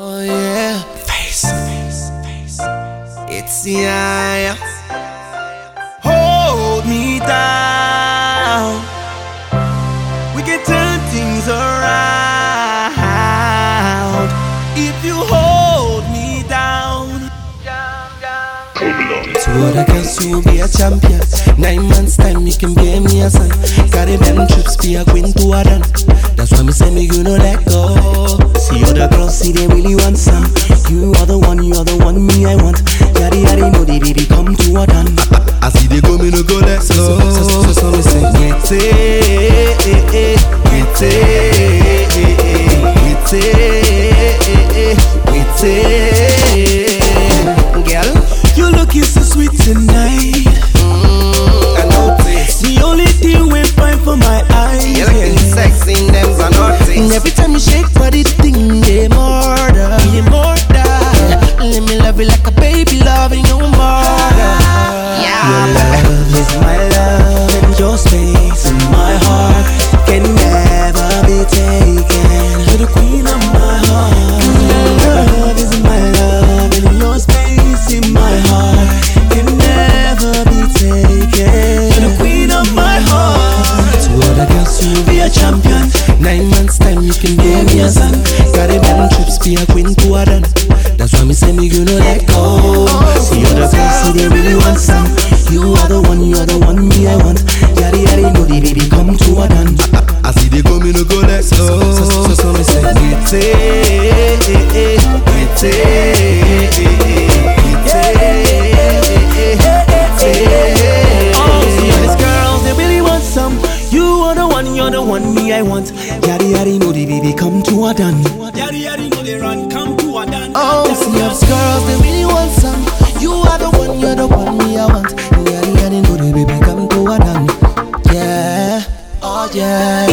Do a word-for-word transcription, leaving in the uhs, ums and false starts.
Oh yeah, face, face, face. It's the eye. Hold me down. We can turn things around if you hold me down. To other girls, you will be a champion. Nine months time, you can bear me a son. Caribbean trips, be a queen to a done. That's why me say me you no let go. See other girls, see they really want some. You are the one, you are the one me I want. Yadi yadi know the baby come to a done. I see they go, me no go let go. So so so so me say get it, get it, get it, get it. Girl, you looking so sweet tonight. Mm, I noticed. The only thing we find for my eyes. You're looking sexy in them, I noticed. Every time you shake body, thing they murder, they murder. Let me love you like a baby loving your mother. Yeah. Your love is my love, and your space in my heart can never be taken. You're the queen of my heart. Your love is my love, and your space in my heart can never be taken. You're the queen of my heart. To other girls, you'll be a champion. Nine months time, you can be me a son. Caribbean trips, be a queen to a done. That's why me say me you no let go. See other girls, see they really want some. You are the one, you are the one me I want. Yadi yadi know the baby come to a done. I see they go, me no go let go. So so so, so me say get it, get it, these girls, they really want some. You are the one, you're the one me I want. Yadi yadi know the baby come to a done. Yadi yadi know they run come to a done. Oh, see these girls, they really want some. You are the one, you're the one me I want. Yadi yadi know the baby come to a done. Yeah, oh yeah.